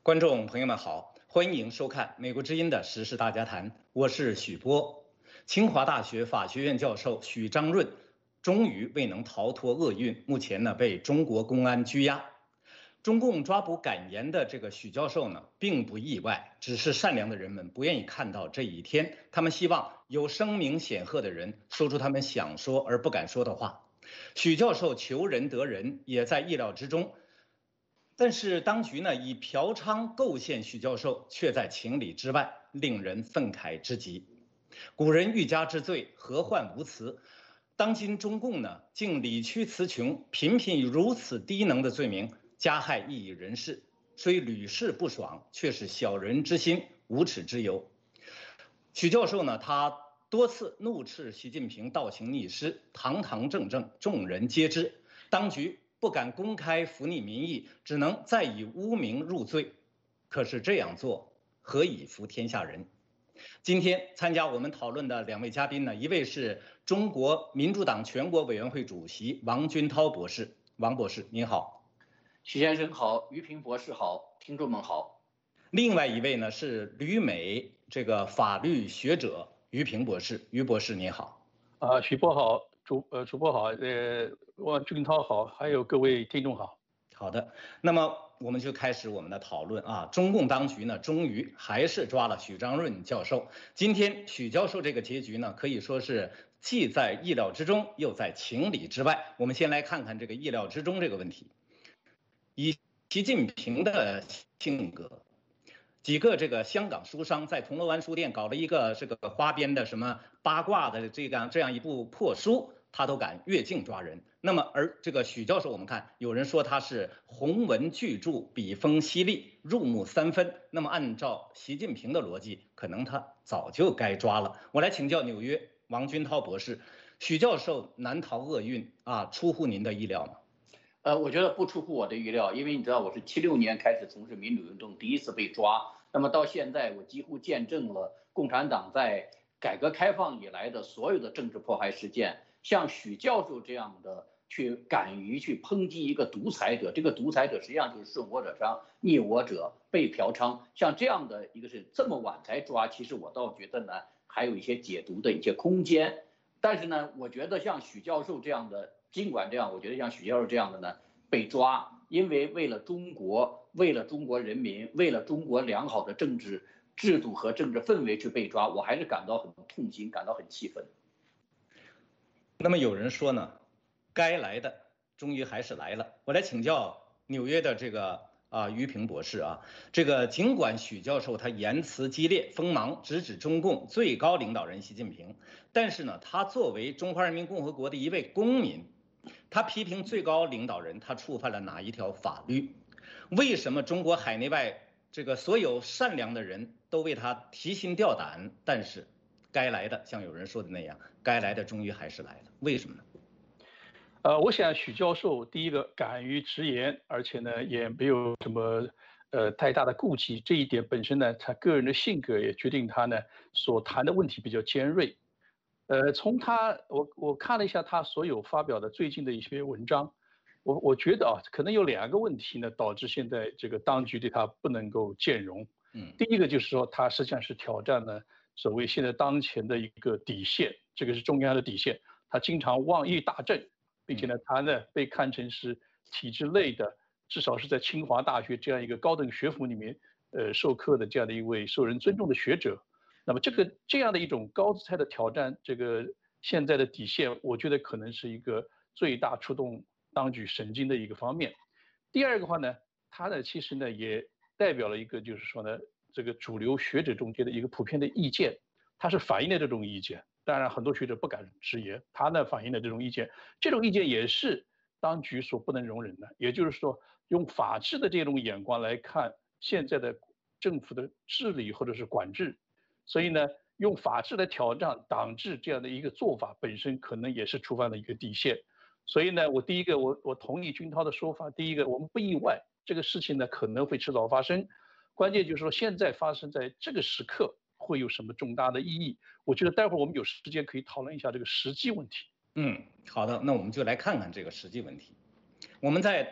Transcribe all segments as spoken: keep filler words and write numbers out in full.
观众朋友们好，欢迎收看美国之音的时事大家谈，我是许波。清华大学法学院教授许章润终于未能逃脱厄运，目前呢被中国公安拘押。中共抓捕敢言的这个许教授呢，并不意外，只是善良的人们不愿意看到这一天，他们希望有声名显赫的人说出他们想说而不敢说的话。许教授求仁得仁，也在意料之中。但是当局呢，以嫖娼构陷许教授，却在情理之外，令人愤慨之极。古人欲加之罪，何患无辞？当今中共呢，竟理屈词穷，频频以如此低能的罪名加害异议人士，虽屡试不爽，却是小人之心，无耻之尤。许教授呢，他多次怒斥习近平倒行逆施，堂堂正正，众人皆知。当局不敢公开服逆民意，只能再以污名入罪。可是这样做，何以服天下人？今天参加我们讨论的两位嘉宾呢，一位是中国民主党全国委员会主席王军涛博士，王博士您好。 许先生好，于平博士好，听众们好。 另外一位呢是旅美这个法律学者于平博士，于博士您好。 啊，许波好，主呃主播好，呃王军涛好，还有各位听众好。 好的，那么我们就开始我们的讨论啊。中共当局呢，终于还是抓了许章润教授。今天许教授这个结局呢，可以说是既在意料之中，又在情理之外。我们先来看看这个意料之中这个问题。以习近平的性格，几个这个香港书商在铜锣湾书店搞了一个这个花边的什么八卦的这样这样一部破书，他都敢越境抓人。那么而这个许教授，我们看有人说他是鸿文巨著，笔锋犀利，入木三分。那么按照习近平的逻辑，可能他早就该抓了。我来请教纽约王军涛博士，许教授难逃厄运啊，出乎您的意料吗？ 呃，我觉得不出乎我的预料，因为你知道我是七六年开始从事民主运动，第一次被抓，那么到现在我几乎见证了共产党在改革开放以来的所有的政治迫害事件。像许教授这样的去敢于去抨击一个独裁者，这个独裁者实际上就是顺我者昌，逆我者被嫖娼。像这样的一个是这么晚才抓，其实我倒觉得呢还有一些解读的一些空间。但是呢，我觉得像许教授这样的，尽管这样，我觉得像许教授这样的呢被抓，因为为了中国，为了中国人民，为了中国良好的政治制度和政治氛围去被抓，我还是感到很痛心，感到很气愤。 那么有人说呢，该来的终于还是来了。我来请教纽约的这个啊于平博士啊，这个尽管许教授他言辞激烈、锋芒，直指中共最高领导人习近平，但是呢，他作为中华人民共和国的一位公民，他批评最高领导人，他触犯了哪一条法律？为什么中国海内外这个所有善良的人都为他提心吊胆，但是该来的，像有人说的那样，该来的终于还是来了，为什么呢？ 呃，我想许教授第一个敢于直言，而且呢也没有什么呃太大的顾忌，这一点本身呢，他个人的性格也决定他呢所谈的问题比较尖锐。呃，从他我我看了一下他所有发表的最近的一些文章，我我觉得啊，可能有两个问题呢导致现在这个当局对他不能够见容。嗯，第一个就是说他实际上是挑战了所谓现在当前的一个底线，这个是中央的底线。他经常妄议大政，并且呢，他呢被看成是体制内的，至少是在清华大学这样一个高等学府里面，呃，授课的这样的一位受人尊重的学者。那么这个这样的一种高姿态的挑战，这个现在的底线，我觉得可能是一个最大触动当局神经的一个方面。第二个话呢，他呢其实呢也代表了一个就是说呢，这个主流学者中间的一个普遍的意见，他是反映了这种意见。当然，很多学者不敢直言，他呢反映的这种意见，这种意见也是当局所不能容忍的。也就是说，用法治的这种眼光来看现在的政府的治理或者是管制，所以呢，用法治来挑战党治这样的一个做法本身可能也是触犯了一个底线。所以呢，我第一个我我同意军涛的说法，第一个我们不意外，这个事情呢可能会迟早发生，关键就是说现在发生在这个时刻会有什么重大的意义？我觉得待会儿我们有时间可以讨论一下这个实际问题。 嗯，好的，那我们就来看看这个实际问题。我们在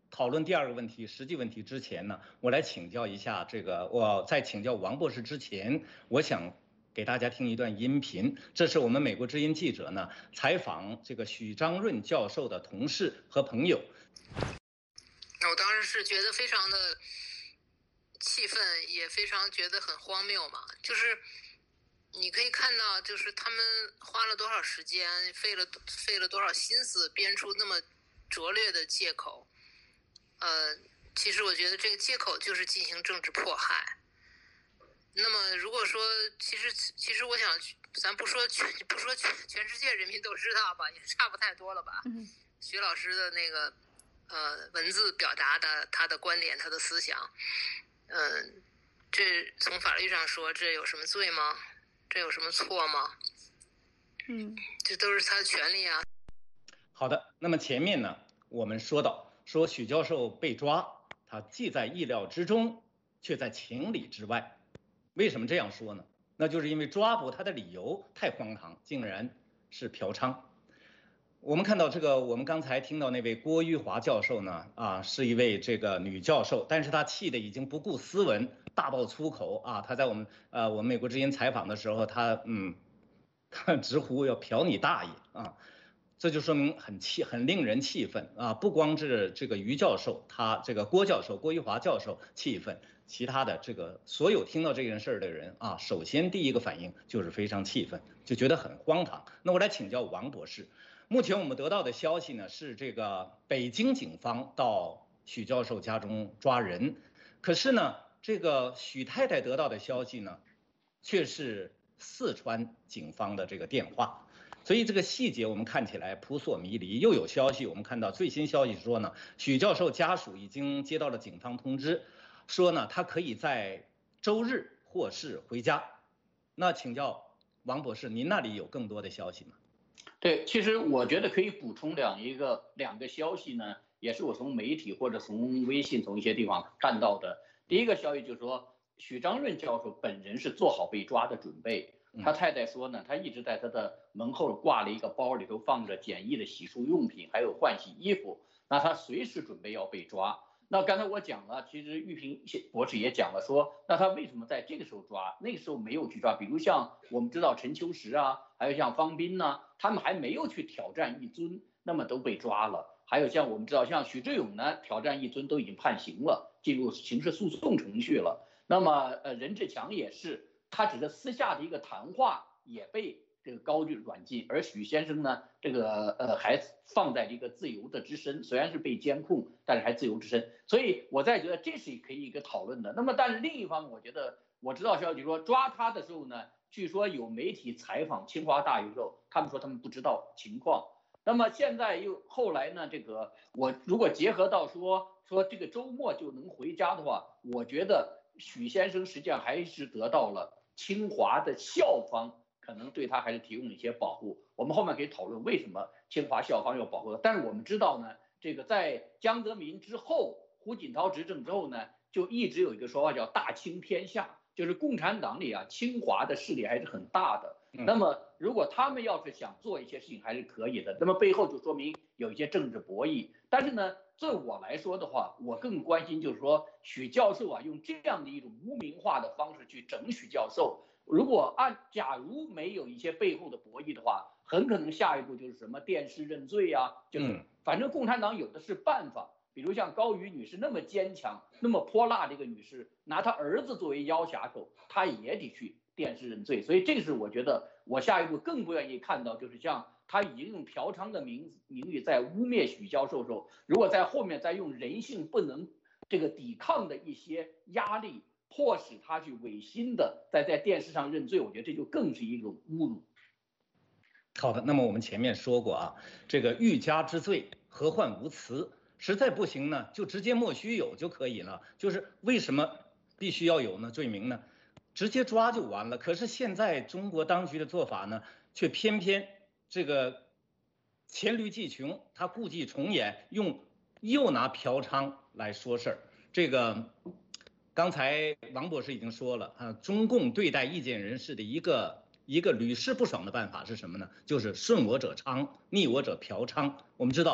讨论第二个问题，实际问题之前呢，我来请教一下这个，我在请教王博士之前，我想给大家听一段音频，这是我们美国之音记者呢采访这个许章润教授的同事和朋友。 我当时是觉得非常的气愤，也非常觉得很荒谬嘛，就是你可以看到，就是他们花了多少时间，费了费了多少心思，编出那么拙劣的借口。呃，其实我觉得这个借口就是进行政治迫害。那么如果说，其实其实我想，咱不说全不说全全世界人民都知道吧，也差不太多了吧。嗯。徐老师的那个呃文字表达的他的观点，他的思想，嗯、呃，这从法律上说，这有什么罪吗？这有什么错吗？嗯，这都是他的权利啊。 好的，那么前面呢，我们说到说许教授被抓，他既在意料之中，却在情理之外。为什么这样说呢？那就是因为抓捕他的理由太荒唐，竟然是嫖娼。我们看到这个，我们刚才听到那位郭玉华教授呢，啊，是一位这个女教授，但是她气的已经不顾斯文，大爆粗口啊！她在我们呃我们美国之音采访的时候，她嗯，她直呼要嫖你大爷啊！这就说明很气，很令人气愤啊！不光是这个于教授，他这个郭教授、郭玉华教授气愤，其他的这个所有听到这件事儿的人啊，首先第一个反应就是非常气愤，就觉得很荒唐。那我来请教王博士。目前我们得到的消息呢，是这个北京警方到许教授家中抓人，可是呢，这个许太太得到的消息呢，却是四川警方的这个电话，所以这个细节我们看起来扑朔迷离。又有消息，我们看到最新消息说呢，许教授家属已经接到了警方通知，说呢他可以在周日获释回家。那请教王博士，您那里有更多的消息吗？ 对，其实我觉得可以补充两一个两个消息呢，也是我从媒体或者从微信从一些地方看到的。第一个消息就是说，许章润教授本人是做好被抓的准备。他太太说呢，他一直在他的门后挂了一个包，里头放着简易的洗漱用品，还有换洗衣服。那他随时准备要被抓。那刚才我讲了，其实玉平博士也讲了说，那他为什么在这个时候抓，那个时候没有去抓？比如像我们知道陈秋实啊，还有像方斌呐，他们还没有去挑战一尊，那么都被抓了。还有像我们知道，像许志勇呢，挑战一尊都已经判刑了，进入刑事诉讼程序了。那么呃，任志强也是，他只是私下的一个谈话也被这个高居软禁，而许先生呢，这个呃还放在一个自由的之身，虽然是被监控，但是还自由之身。所以我在觉得这是可以一个讨论的。那么但是另一方面，我觉得我知道消息说抓他的时候呢，据说有媒体采访清华大学的时候，他们说他们不知道情况。那么现在又后来呢，这个我如果结合到说说这个周末就能回家的话，我觉得许先生实际上还是得到了清华的校方可能对他还是提供了一些保护。我们后面可以讨论为什么清华校方要保护他。但是我们知道呢，这个在江泽民之后，胡锦涛执政之后呢，就一直有一个说法叫大清天下，就是共产党里啊，清华的势力还是很大的。那么如果他们要是想做一些事情还是可以的，那么背后就说明有一些政治博弈。但是呢，对我来说的话，我更关心就是说许教授啊，用这样的一种污名化的方式去整许教授，如果按假如没有一些背后的博弈的话，很可能下一步就是什么电视认罪啊，就是反正共产党有的是办法。比如像高瑜女士那么坚强、那么泼辣的一个女士，拿她儿子作为要挟口，她也得去电视认罪。所以这是我觉得我下一步更不愿意看到，就是像他已经用嫖娼的名名誉在污蔑许教授的时候，如果在后面再用人性不能这个抵抗的一些压力，迫使他去违心的在在电视上认罪，我觉得这就更是一种侮辱。 好的，那么我们前面说过啊，这个欲加之罪，何患无辞？实在不行呢，就直接莫须有就可以了。就是为什么必须要有呢？罪名呢？直接抓就完了。可是现在中国当局的做法呢，却偏偏这个黔驴技穷，他故伎重演，用又拿嫖娼来说事儿。这个刚才王博士已经说了啊，中共对待意见人士的一个一个屡试不爽的办法是什么呢？就是顺我者昌，逆我者嫖娼。我们知道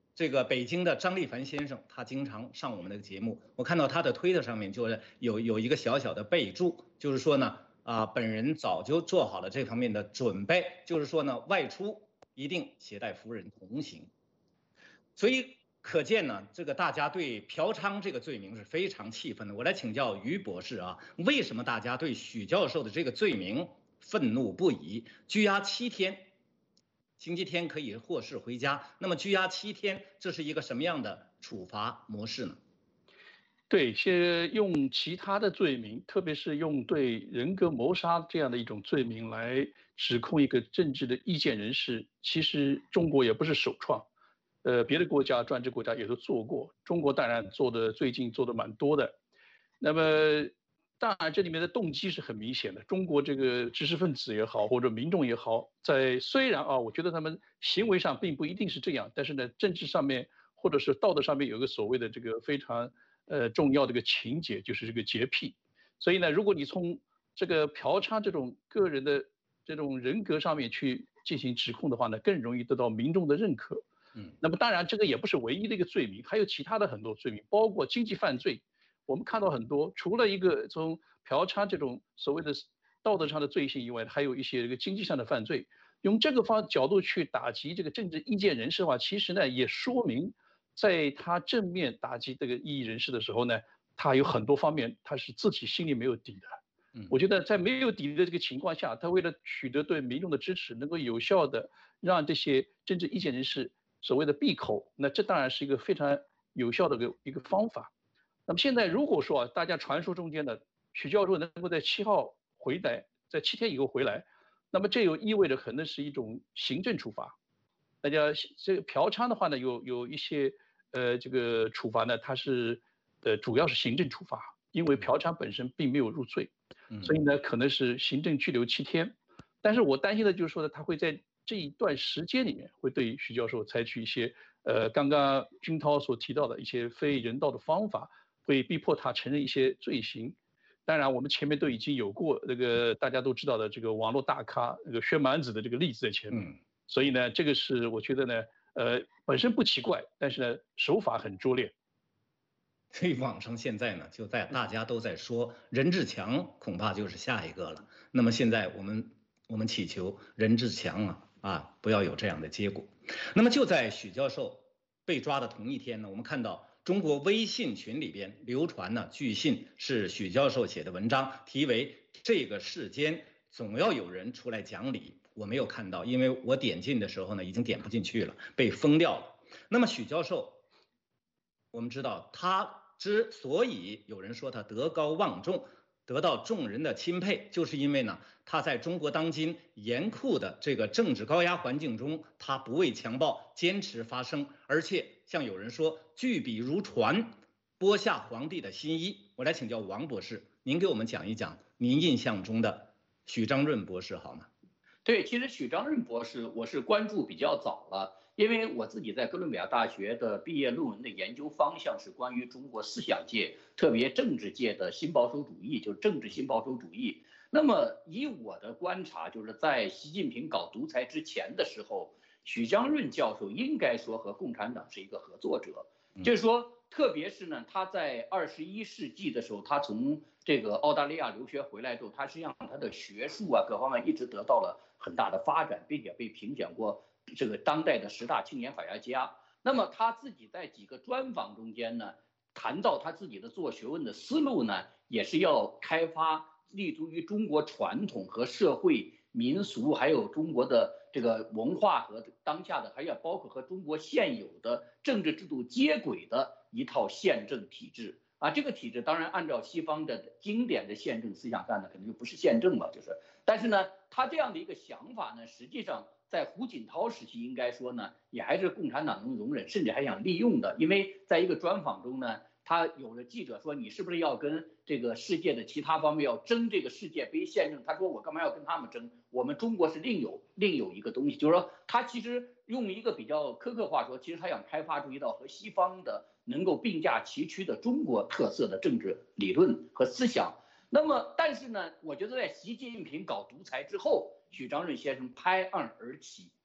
这个北京的张立凡先生，他经常上我们的节目，我看到他的推特上面就是有有一个小小的备注，就是说呢，啊，本人早就做好了这方面的准备，就是说呢，外出一定携带夫人同行。所以可见呢，这个大家对嫖娼这个罪名是非常气愤的。我来请教于博士啊，为什么大家对许教授的这个罪名愤怒不已？拘押七天。星期天可以获释回家，那么拘押七天，这是一个什么样的处罚模式呢？ 对，先用其他的罪名，特别是用对人格谋杀这样的一种罪名来指控一个政治的意见人士，其实中国也不是首创，呃，别的国家专制国家也都做过，中国当然做的最近做的蛮多的。那么当然，这里面的动机是很明显的。中国这个知识分子也好，或者民众也好，在虽然啊，我觉得他们行为上并不一定是这样，但是呢，政治上面或者是道德上面有一个所谓的这个非常呃重要的一个情节，就是这个洁癖。所以呢，如果你从这个嫖娼这种个人的这种人格上面去进行指控的话呢，更容易得到民众的认可。 嗯， 那么当然，这个也不是唯一的一个罪名，还有其他的很多罪名，包括经济犯罪。我们看到很多，除了一个从嫖娼这种所谓的道德上的罪行以外，还有一些这个经济上的犯罪。用这个方角度去打击这个政治意见人士的话，其实呢也说明，在他正面打击这个异议人士的时候呢，他有很多方面他是自己心里没有底的。 嗯， 我觉得在没有底的这个情况下，他为了取得对民众的支持，能够有效的让这些政治意见人士所谓的闭口，那这当然是一个非常有效的一个一个方法。那么现在如果说啊，大家传说中间的许教授能够在七号回来，在七天以后回来，那么这又意味着可能是一种行政处罚。大家这个嫖娼的话呢，有有一些呃这个处罚呢，它是呃主要是行政处罚，因为嫖娼本身并没有入罪，所以呢可能是行政拘留七天。但是我担心的就是说呢，他会在这一段时间里面会对许教授采取一些呃刚刚军涛所提到的一些非人道的方法。会逼迫他承认一些罪行，当然我们前面都已经有过那个大家都知道的这个网络大咖那个薛蛮子的这个例子在前面， 嗯， 所以呢，这个是我觉得呢，呃，本身不奇怪，但是呢，手法很拙劣。 所以网上现在呢，就在大家都在说任志强恐怕就是下一个了。那么现在我们我们祈求任志强啊啊不要有这样的结果。那么就在许教授被抓的同一天呢，我们看到。中国微信群里边流传呢，据信是许教授写的文章，题为“这个世间总要有人出来讲理”。我没有看到，因为我点进的时候呢，已经点不进去了，被封掉了。那么许教授，我们知道他之所以有人说他德高望重，得到众人的钦佩，就是因为呢，他在中国当今严酷的这个政治高压环境中，他不畏强暴，坚持发声，而且像有人说巨笔如椽，剥下皇帝的新衣。我来请教王博士，您给我们讲一讲您印象中的许章润博士好吗？ 对，其实许章润博士我是关注比较早了。因为我自己在哥伦比亚大学的毕业论文的研究方向是关于中国思想界，特别政治界的新保守主义，就是政治新保守主义。那么以我的观察，就是在习近平搞独裁之前的时候，许章润教授应该说和共产党是一个合作者，就是说，特别是呢，他在二十一世纪的时候，他从这个澳大利亚留学回来之后，他实际上他的学术啊各方面一直得到了很大的发展，并且被评选过这个当代的十大青年法学家。那么他自己在几个专访中间呢，谈到他自己的做学问的思路呢，也是要开发立足于中国传统和社会民俗，还有中国的这个文化和当下的，还有包括和中国现有的政治制度接轨的一套宪政体制啊。这个体制当然按照西方的经典的宪政思想看呢，肯定就不是宪政了，就是。但是呢，他这样的一个想法呢，实际上在胡锦涛时期应该说呢，也还是共产党能容忍，甚至还想利用的。因为在一个专访中呢，他有的记者说，你是不是要跟这个世界的其他方面要争这个世界杯宪政？他说我干嘛要跟他们争？我们中国是另有另有一个东西，就是说他其实用一个比较苛刻话说，其实他想开发出一道和西方的能够并驾齐驱的中国特色的政治理论和思想。那么，但是呢，我觉得在习近平搞独裁之后，许章润先生拍案而起，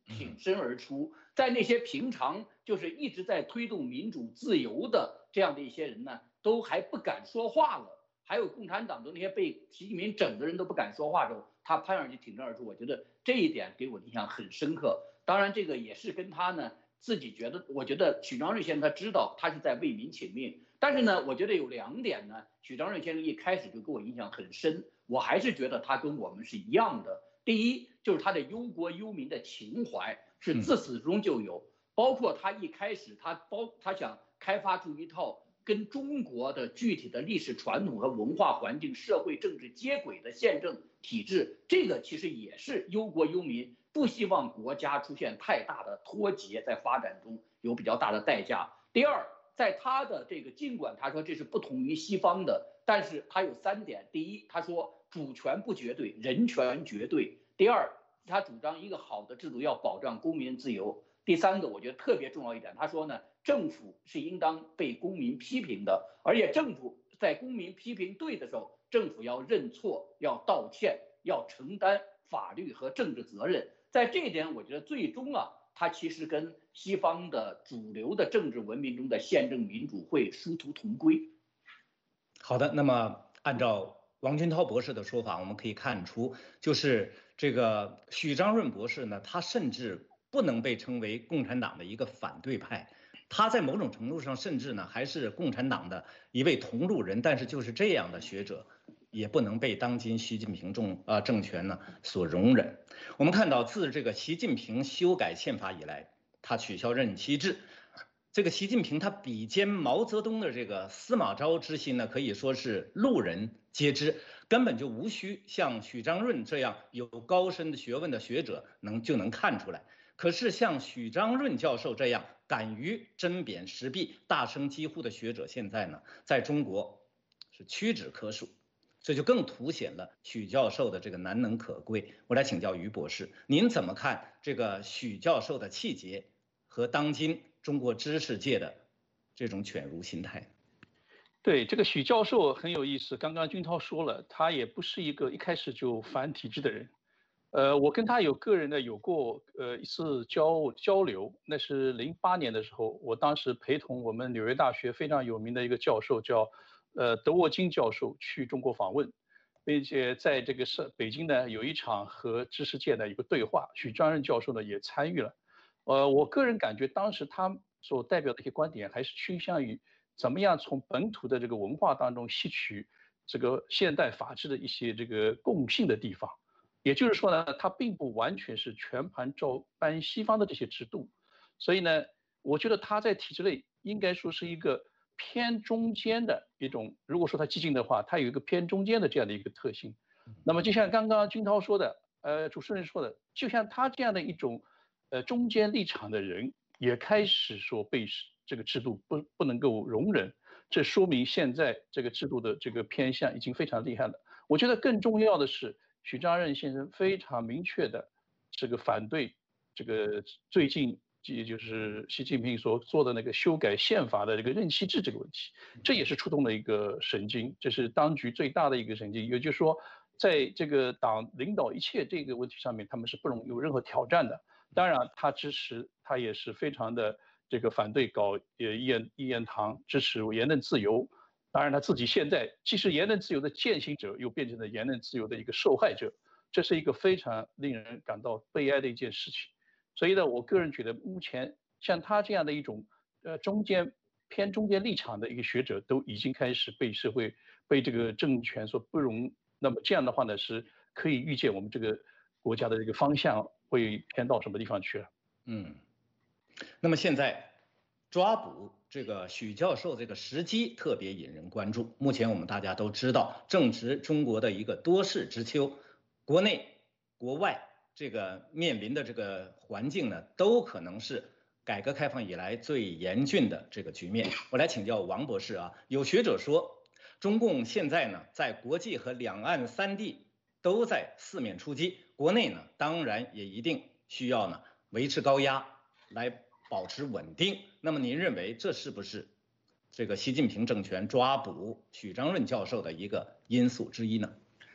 挺身而出，在那些平常就是一直在推动民主自由的这样的一些人呢，都还不敢说话了。还有共产党的那些被习近平整的人都不敢说话的时候，他攀上去挺身而出，我觉得这一点给我的印象很深刻。当然，这个也是跟他呢自己觉得，我觉得许章润先生他知道他是在为民请命，但是呢，我觉得有两点呢，许章润先生一开始就给我印象很深，我还是觉得他跟我们是一样的。第一，就是他的忧国忧民的情怀是自始至终就有，包括他一开始他包他想开发出一套跟中国的具体的历史传统和文化环境、社会政治接轨的宪政体制，这个其实也是忧国忧民，不希望国家出现太大的脱节，在发展中有比较大的代价。第二，在他的这个，尽管他说这是不同于西方的，但是他有三点：第一，他说主权不绝对，人权绝对；第二，他主张一个好的制度要保障公民自由；第三个，我觉得特别重要一点，他说呢，政府是应当被公民批评的，而且政府在公民批评对的时候，政府要认错、要道歉、要承担法律和政治责任。在这一点，我觉得最终啊，它其实跟西方的主流的政治文明中的宪政民主会殊途同归。 好的，那么按照王军涛博士的说法，我们可以看出，就是这个许章润博士呢，他甚至不能被称为共产党的一个反对派，他在某种程度上甚至呢还是共产党的一位同路人，但是就是这样的学者，也不能被当今习近平政呃政权呢所容忍。我们看到，自这个习近平修改宪法以来，他取消任期制。这个习近平他比肩毛泽东的这个司马昭之心呢，可以说是路人皆知，根本就无需像许章润这样有高深的学问的学者能就能看出来。可是像许章润教授这样敢于针砭时弊、大声疾呼的学者，现在呢，在中国是屈指可数。这就更凸显了许教授的这个难能可贵。我来请教于博士，您怎么看这个许教授的气节和当今中国知识界的这种犬儒心态？ 对，这个许教授很有意思。刚刚军涛说了，他也不是一个一开始就反体制的人。呃，我跟他有个人的有过呃一次交交流，那是零八年的时候，我当时陪同我们纽约大学非常有名的一个教授叫呃德沃金教授去中国访问，并且在这个是北京呢有一场和知识界的一个对话，许章润教授呢也参与了。呃，我个人感觉当时他所代表的一些观点还是倾向于怎么样从本土的这个文化当中吸取这个现代法治的一些这个共性的地方。也就是说呢，它并不完全是全盘照搬西方的这些制度，所以呢，我觉得他在体制内应该说是一个偏中间的一种，如果说他激进的话，他有一个偏中间的这样的一个特性。那么就像刚刚军涛说的，呃，主持人说的，就像他这样的一种呃中间立场的人，也开始说被这个制度不不能够容忍，这说明现在这个制度的这个偏向已经非常厉害了。我觉得更重要的是，许章润先生非常明确的这个反对这个最近也就是习近平所做的那个修改宪法的这个任期制这个问题，这也是触动了一个神经，这是当局最大的一个神经。也就是说，在这个党领导一切这个问题上面，他们是不容有任何挑战的。当然，他支持，他也是非常的这个反对搞呃一言一言堂，支持言论自由。当然，他自己现在既是言论自由的践行者，又变成了言论自由的一个受害者，这是一个非常令人感到悲哀的一件事情。所以呢，我个人觉得，目前像他这样的一种呃中间偏中间立场的一个学者，都已经开始被社会被这个政权所不容。那么这样的话呢，是可以预见我们这个国家的这个方向会偏到什么地方去了。 嗯，那么现在抓捕这个许教授这个时机特别引人关注。目前我们大家都知道，正值中国的一个多事之秋，国内国外这个面临的这个环境呢，都可能是改革开放以来最严峻的这个局面。我来请教王博士啊，有学者说，中共现在呢，在国际和两岸三地都在四面出击，国内呢，当然也一定需要呢维持高压来保持稳定。那么您认为这是不是这个习近平政权抓捕许章润教授的一个因素之一呢？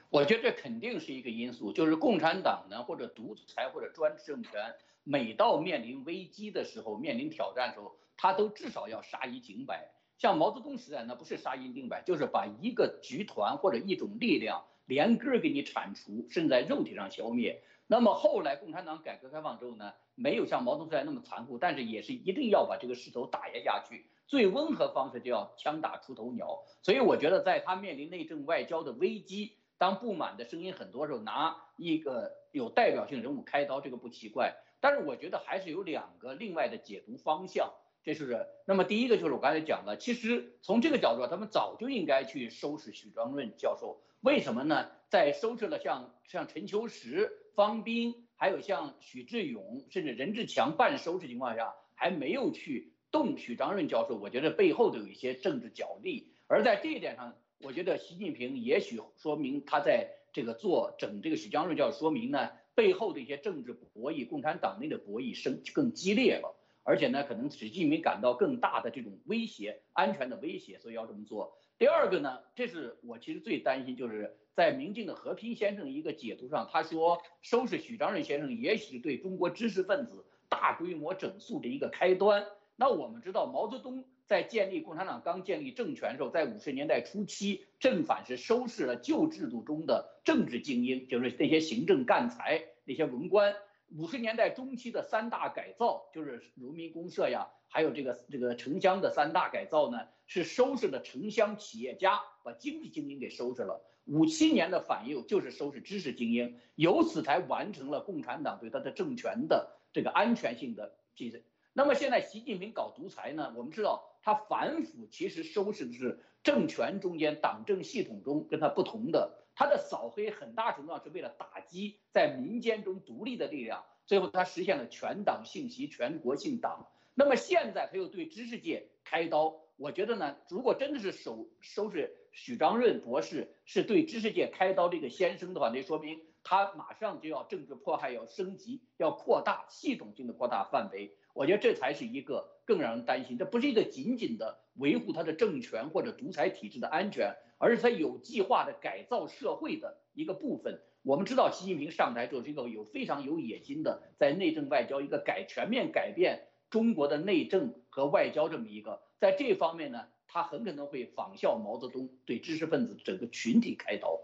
我觉得这肯定是一个因素，就是共产党呢，或者独裁或者专制政权，每到面临危机的时候，面临挑战的时候，他都至少要杀一儆百。像毛泽东时代呢，不是杀一儆百，就是把一个集团或者一种力量连根给你铲除，甚至在肉体上消灭。那么后来共产党改革开放之后呢，没有像毛泽东时代那么残酷，但是也是一定要把这个势头打压下去。最温和方式就要枪打出头鸟。所以我觉得，在他面临内政外交的危机，当不满的声音很多时候，拿一个有代表性人物开刀，这个不奇怪。但是我觉得还是有两个另外的解读方向。这是那么第一个就是我刚才讲的，其实从这个角度，他们早就应该去收拾许章润教授。为什么呢？在收拾了像像陈秋实、方斌，还有像许志勇，甚至任志强半收拾情况下，还没有去动许章润教授，我觉得背后都有一些政治角力。而在这一点上，我觉得习近平也许说明他在这个做整这个许章润教授，说明呢背后的一些政治博弈，共产党内的博弈升更激烈了。而且呢，可能使习近平感到更大的这种威胁，安全的威胁，所以要这么做。第二个呢，这是我其实最担心，就是在明镜的和平先生一个解读上，他说收拾许章润先生，也许是对中国知识分子大规模整肃的一个开端。那我们知道，毛泽东在建立共产党刚建立政权的时候，在五十年代初期，正反是收拾了旧制度中的政治精英，就是那些行政干才、那些文官。五十年代中期的三大改造，就是农民公社呀，还有这个这个城乡的三大改造呢，是收拾了城乡企业家，把经济精英给收拾了。五七年的反右就是收拾知识精英，由此才完成了共产党对他的政权的这个安全性的提升。那么现在习近平搞独裁呢，我们知道他反腐其实收拾的是政权中间党政系统中跟他不同的。他的扫黑很大程度上是为了打击在民间中独立的力量，最后他实现了全党信息、全国性党。那么现在他又对知识界开刀，我觉得呢，如果真的是收收拾许章润博士是对知识界开刀这个先声的话，那说明他马上就要政治迫害要升级，要扩大系统性的扩大范围。我觉得这才是一个更让人担心，这不是一个仅仅的维护他的政权或者独裁体制的安全，而是他有计划的改造社会的一个部分。我们知道习近平上台之后是一个有非常有野心的，在内政外交一个改全面改变中国的内政和外交这么一个，在这方面呢，他很可能会仿效毛泽东对知识分子整个群体开刀。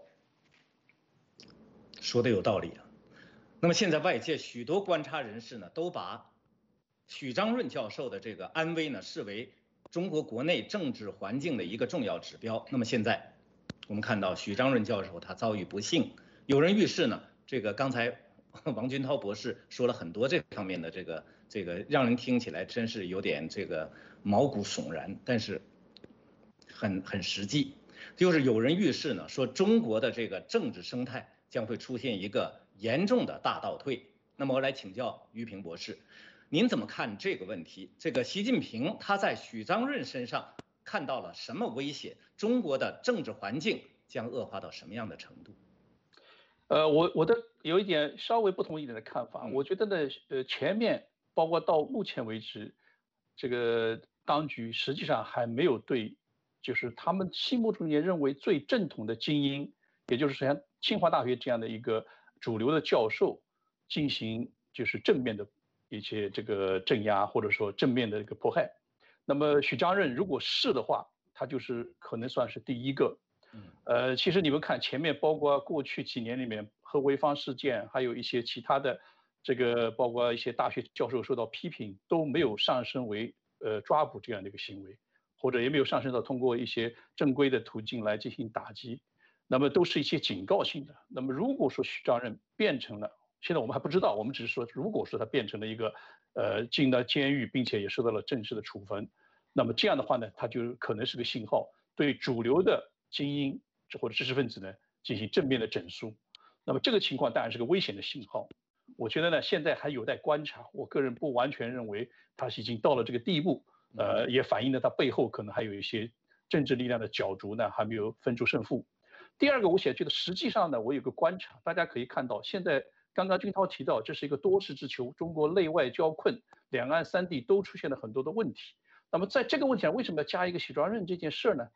说的有道理啊。那么现在外界许多观察人士呢，都把许章润教授的这个安危呢，视为中国国内政治环境的一个重要指标。那么现在我们看到许章润教授他遭遇不幸，有人预示呢，这个刚才王军涛博士说了很多这方面的这个这个，让人听起来真是有点这个毛骨悚然，但是很很实际。就是有人预示呢，说中国的这个政治生态将会出现一个严重的大倒退。那么我来请教于平博士，您怎么看这个问题？这个习近平他在许章润身上看到了什么威胁？中国的政治环境将恶化到什么样的程度？ 呃，我我的有一点稍微不同一点的看法， 嗯、 我觉得呢，呃，前面包括到目前为止，这个当局实际上还没有对，就是他们心目中也认为最正统的精英，也就是像清华大学这样的一个主流的教授，进行就是正面的一些这个镇压，或者说正面的一个迫害。那么许章润如果是的话，他就是可能算是第一个。呃，其实你们看前面，包括过去几年里面何为芳事件，还有一些其他的这个，包括一些大学教授受到批评，都没有上升为呃抓捕这样的一个行为，或者也没有上升到通过一些正规的途径来进行打击，那么都是一些警告性的。那么如果说许章润变成了，现在我们还不知道，我们只是说，如果说他变成了一个呃进了监狱，并且也受到了正式的处分，那么这样的话呢，他就可能是个信号，对主流的精英或者知识分子呢进行正面的整肃。那么这个情况当然是个危险的信号。我觉得呢，现在还有待观察。我个人不完全认为他已经到了这个地步，呃，也反映了他背后可能还有一些政治力量的角逐呢，还没有分出胜负。第二个，我想觉得实际上呢，我有个观察，大家可以看到，现在刚刚军涛提到，这是一个多事之秋，中国内外交困，两岸三地都出现了很多的问题。那么在这个问题上，为什么要加一个许章润这件事呢？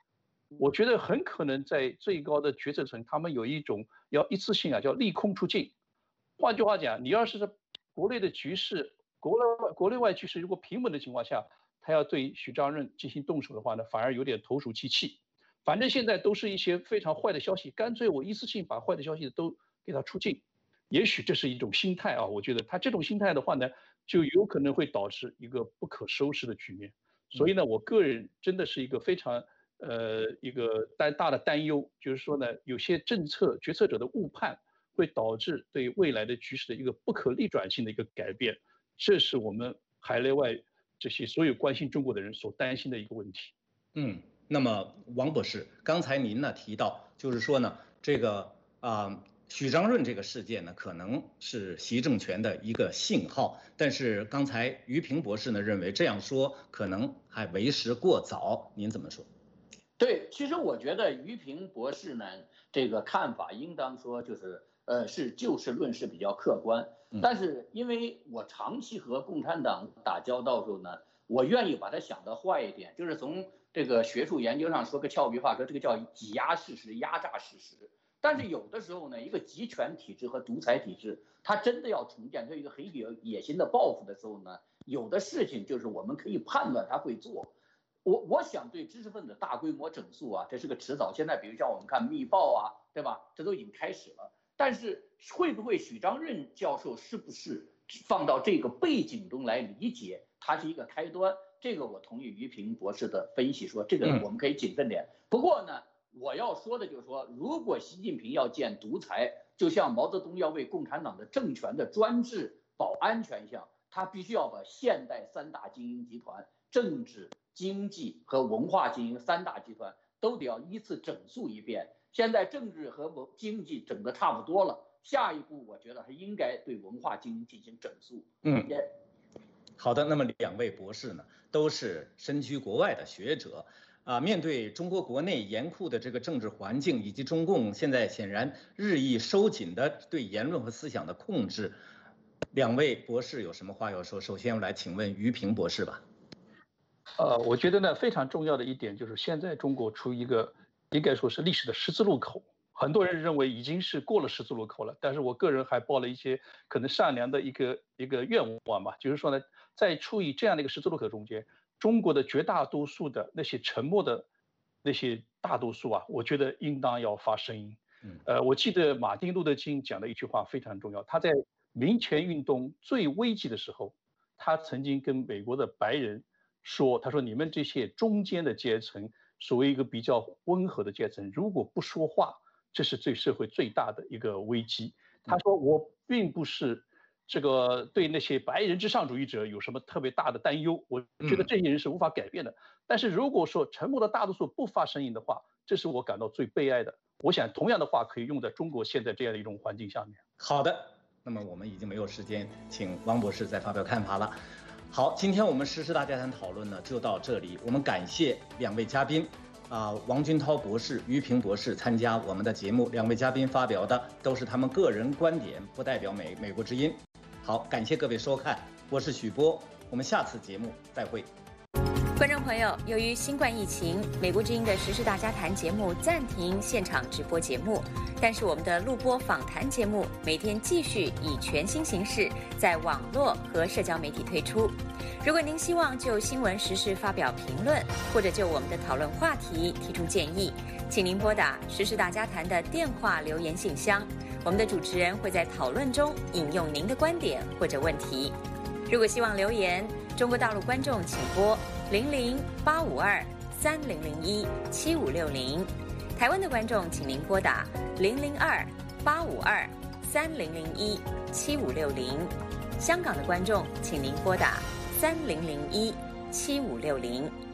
我觉得很可能在最高的决策层，他们有一种要一次性啊，叫利空出尽。换句话讲，你要是国内的局势、国内国内外局势如果平稳的情况下，他要对许章润进行动手的话呢，反而有点投鼠忌器。反正现在都是一些非常坏的消息，干脆我一次性把坏的消息都给他出尽。也许这是一种心态啊，我觉得他这种心态的话呢，就有可能会导致一个不可收拾的局面。所以呢，我个人真的是一个非常呃一个担大的担忧，就是说呢，有些政策决策者的误判会导致对未来的局势的一个不可逆转性的一个改变，这是我们海内外这些所有关心中国的人所担心的一个问题。 嗯，那么王博士，刚才您呢提到，就是说呢，这个啊、呃、许章润这个事件呢，可能是习政权的一个信号，但是刚才于平博士呢认为这样说可能还为时过早，您怎么说？ 对，其实我觉得于平博士呢这个看法应当说就是呃是就事论事比较客观，但是因为我长期和共产党打交道的时候呢，我愿意把它想得坏一点，就是从这个学术研究上说个俏皮话，说这个叫挤压事实、压榨事实。但是有的时候呢，一个集权体制和独裁体制，它真的要重建，它有一个很有野心的抱负的时候呢，有的事情就是我们可以判断他会做。我我想对知识分子大规模整肃啊，这是个迟早。现在比如像我们看密报啊，对吧？这都已经开始了。但是会不会许章润教授是不是放到这个背景中来理解，它是一个开端？这个我同意于平博士的分析，说这个我们可以谨慎点。不过呢，我要说的就是说，如果习近平要建独裁，就像毛泽东要为共产党的政权的专制保安全一样，他必须要把现代三大精英集团——政治、经济和文化精英三大集团都得要依次整肃一遍。现在政治和文经济整得差不多了，下一步我觉得还应该对文化精英进行整肃。 嗯，好的。那么两位博士呢，都是身居国外的学者啊，面对中国国内严酷的这个政治环境，以及中共现在显然日益收紧的对言论和思想的控制，两位博士有什么话要说？首先我来请问于平博士吧。 呃，我觉得呢，非常重要的一点就是现在中国处于一个应该说是历史的十字路口，很多人认为已经是过了十字路口了，但是我个人还抱了一些可能善良的一个一个愿望吧，就是说呢，在处于这样的一个十字路口中间，中国的绝大多数的那些沉默的那些大多数啊，我觉得应当要发声音。呃，我记得马丁路德金讲的一句话非常重要，他在民权运动最危急的时候，他曾经跟美国的白人说，他说你们这些中间的阶层，所谓一个比较温和的阶层，如果不说话，这是对社会最大的一个危机。他说我并不是这个对那些白人至上主义者有什么特别大的担忧，我觉得这些人是无法改变的。但是如果说沉默的大多数不发声音的话，这是我感到最悲哀的。我想同样的话可以用在中国现在这样的一种环境下面。 好的，那么我们已经没有时间请王博士再发表看法了。好，今天我们时事大家谈讨论呢就到这里。我们感谢两位嘉宾，啊、呃，王军涛博士、于平博士参加我们的节目。两位嘉宾发表的都是他们个人观点，不代表美美国之音。好，感谢各位收看，我是许波，我们下次节目再会。 观众朋友，由于新冠疫情，美国之音的时事大家谈节目暂停现场直播节目，但是我们的录播访谈节目每天继续以全新形式在网络和社交媒体推出。如果您希望就新闻时事发表评论，或者就我们的讨论话题提出建议，请您拨打时事大家谈的电话留言信箱，我们的主持人会在讨论中引用您的观点或者问题。如果希望留言，中国大陆观众请拨零零八五二三零零一七五六零，台湾的观众请您拨打零零二八五二三零零一七五六零，香港的观众请您拨打三零零一七五六零。